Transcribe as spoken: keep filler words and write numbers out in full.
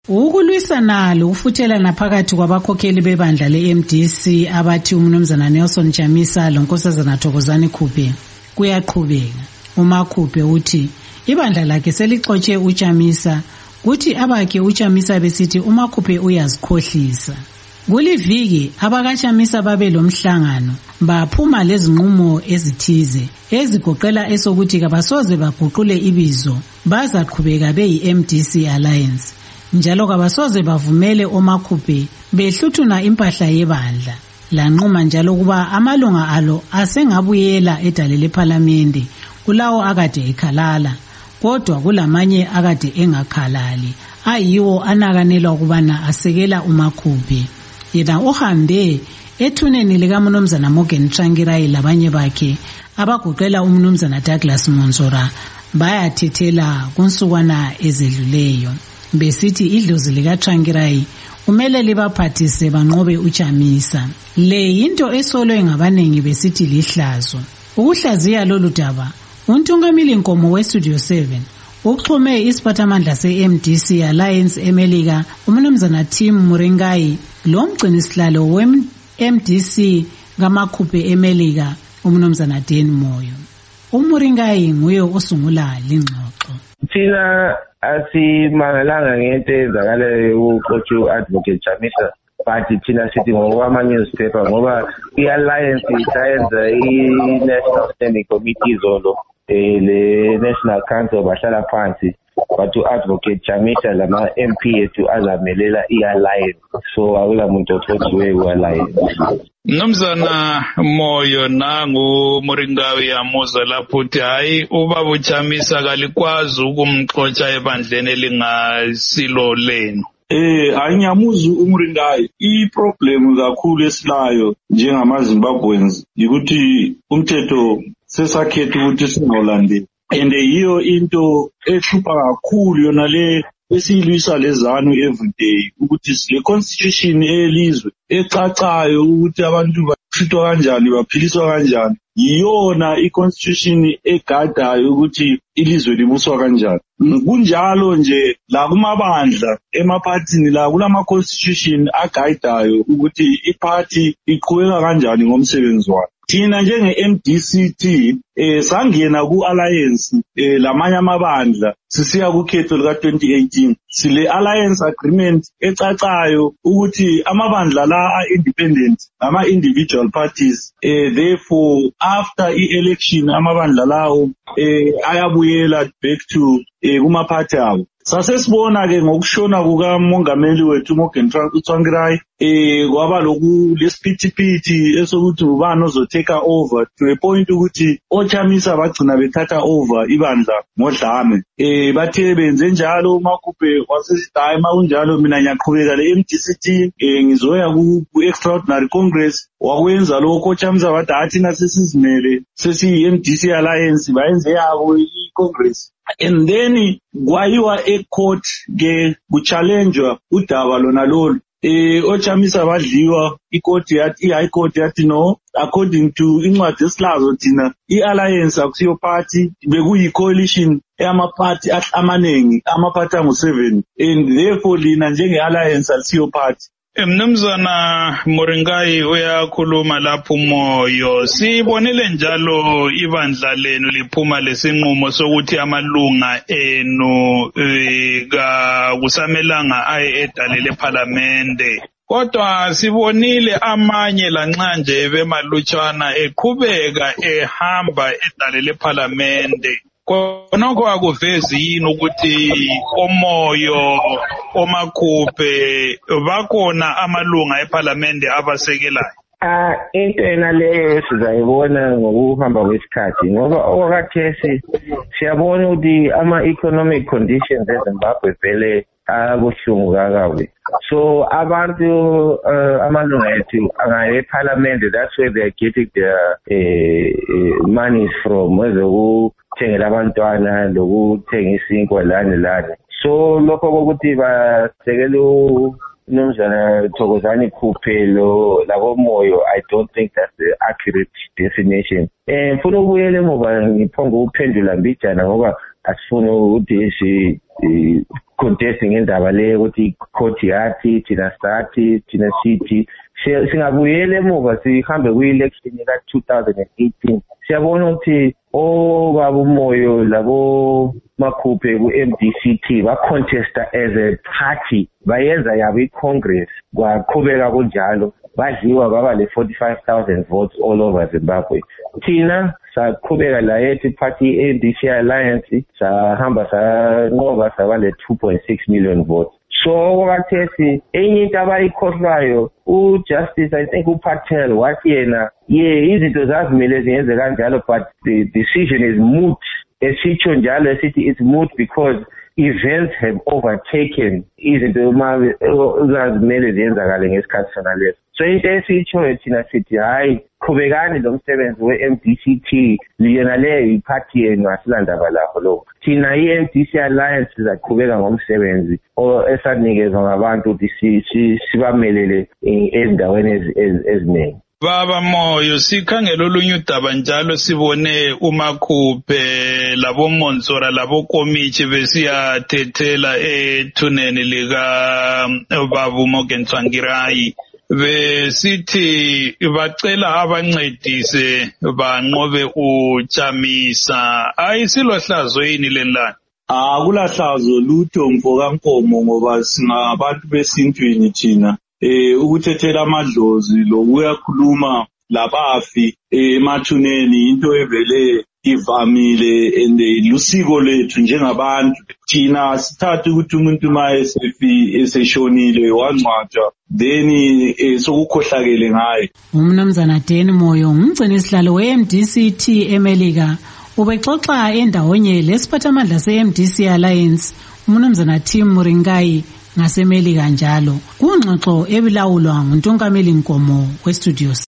Ukulwisana lokufuthelana phakathi kwabakhokheli bebandla le-M D C abathi umnumzana Nelson Chamisa lonkosazana Thokozani Khuphe kuyaqhubeka. uMakhuphe uthi ibandla lakhe selixotshe uChamisa kuthi abakhe uChamisa besithi uMakhuphe uyazikhohlisa. Kuliviki abakaChamisa babe lomhlangano baphuma lezinqumo ezithize ezigoqela esokuthi kabasoze baguqule ibizo bazaqhubeka beyi-M D C Alliance njalo kabasoze bavumele oMakhuphe behluthuna impahla yebandla. Lanquma njalo kuba amalunga alo asengabuyela edale lePhalamende kulawo akade ekhalala kodwa kulamanye akade engakhalali ayiwo anakanelwa ukubana asekela uMakhuphe. Yena uhambe ethuneni likaMnumzana Morgan Tsvangirai labanye bakhe abagoqela uMnumzana Douglas Monsora bayathethela kunsukwana ezedluleyo besithi idlozi lika Tsvangirai kumele libaphathise banqobe uChamisa. Le into esolwe ngabanengi besithi lihlazo. Ukuhlaziya lolu daba uNtungamili Nkomo we-Studio seven uxhume isiphathamandla se-M D C Alliance eMelika uMnumzana Tim Muringai lo mgcinisihlalo we-M D C kaMakhuphe eMelika uMnumzana Dan Moyo. uMuringai nguye osungula lengxoxo. Thina asimangalanga ngento ezakalayo ucoach uAdvocate Chamisa but thina sithi ngokwama-newspaper ngoba i-Alliance isayenza i-National Standing Committee zolo le National Council bahlala phansi but uAdvocate Chamisa lama-M P ethu azamelela i-Alliance so akula muntu othotsiwe ku-Alliance. Mnumzana Moyo nangu Muringawi yamuza lapho uthi hayi ubaba uChamisa kalikwazi ukumxotsha ebandleni elingasilo lenu. Eh anyamuzi uMuringayi iproblem kakhulu esilayo njengamaZimbabweans ukuthi umthetho sesakhetha ukuthi singawulandeli and yiyo into ehlupha kakhulu yona le esiyilwisa lezanu everyday ukuthi le constitution elizwe ecacayo ukuthi abantu baphithwa kanjani baphiliswa kanjani yiyona iconstitution egadayo ukuthi ilizwe libuswa kanjani. Kunjalo nje la kumabandla emaphathini la kulama constitution agayidayo ukuthi iparty iqhubeka kanjani ngomsebenzi wayo. Thina njenge-M D C T eh sangena ku-alliance eh lamanye amabandla sisiya kukhetho lika twenty eighteen sile alliance agreement ecacayo ukuthi amabandla la a-independent ama-individual parties eh therefore after i-election amabandla lawo eh ayabuyela back to eh kumaphathi abo. Sasesibona ke ngokushona kukamongameli wethu Morgan Tsvangirai eh kwaba lokhu lesiphithiphithi esokuthi ubani ozotake over to a point ukuthi oChamisa bagcina bethatha over ibandla ngodlame. Eh bathe benze njalo uMakhuphe wasesidayi makunjalo mina ngiyaqhubeka le-M D C T eh ngizoya ku extraordinary congress wakwenza lokho oChamisa bathi athi nasesizimele sesi-M D C Alliance bayenze yabo i-congress. And then kwayiwa e-court ke kuchallengewa udaba lona lolu eh oChamisa badliwa i-court yathi i-high court yathi no according to incwadi esilazo thina i-alliance akusiyo party bekuyi-coalition eyama-party amanengi ama-party angu-seven and therefore lina njenge-alliance alisiyo party. Mnumzana Muringai uyakhuluma lapho Moyo sibonele njalo ibandla lenu liphuma lesinqumo sokuthi amalunga enu ka kusamelanga aye edale lePhalamende kodwa sibonile amanye lanxa nje bemalutshwana eqhubeka ehamba edale lePhalamende. Konoko akuvezi yini ukuthi oMoyo oMakhuphe bakhona amalunga ePhalamende abasekelayo? Ah into enaleyo sizayibona ngokuhamba kwesikhathi ngoba okwakhathesi siyabona ukuthi ama-economic conditions eZimbabwe vele abuhlungu kakabi. So abantu uh, amalunga ethu angaye ePhalamende, that's where they are getting their uh, uh, monies from, ezokuthengela abantwana lokuthenga isinkwa lani lani. So lokho kokuthi basekela uMnumzana Thokozani Khuphe lo labo Moyo, I don't think that's the accurate definition. Eh mfuna ukubuyela emuva ngiphonga ukuphendula mbijana ngoba asifuna ukuthi contesting indaba le ukuthi court yathi thina sathi thina sithi singabuyela emuva sihambe kwi-election ka two thousand eighteen siyabona ukuthi obaba umoyo labo makhuphe ku-M D C T ba-contesta as a party bayenza yabo i-congress kwaqhubeka kunjalo badliwa baba le forty-five thousand votes all over Zimbabwe. Thina saqhubeka la yethu party i-A N D C Alliance sahamba sanqoba saba le two point six million votes. So wakathesi enye into abayikhohlayo uJustice I think uPatel wathi yena yeah izinto zazimele ziyenze kanjalo but the decision is moot. Esitsho njalo esithi it's moot because events have overtaken izinto zazimele ziyenzakale ngesikhathi sona leso. So into esitsho thina sithi hayi qhubekani lo msebenzi we-M D C T liyona leyo iphathi yenu asilandaba lapho lokho. Thina i-M D C Alliance sizaqhubeka ngomsebenzi esanikezwa ngabantu ukuthi sibamelele ezindaweni eziningi. Baba Moyo sikhangela olunye udaba njalo sibone uMakhuphe labo Monsora labo Komichi besiyatethela ethuneni lika Babu Morgan Tsvangirai besithi bacela abancedise banqobe uChamisa. Ayisilohlazo yini lenlana? Akulahlazo lutho mfoka Nkomo ngoba singabantu besintwini thina eh ukuthethela amadlozi lokuyakhuluma labafi emathuneni into evele ivamile ende lusiko lethu njengabantu thina sithatha ukuthi umuntu maye sefi eseshonile wangcwatshwa then sokukhohlakele ngaye. Umnumzana Dan Moyo umgcini isihlalo we-M D C T eMelika ubexoxa endawonye lesiphathamandla se-M D C Alliance umnumzana Tim Muringai ngaseMelika njalo kungxoxo ebilawulwa nguNtungameli Nkomo we-studios.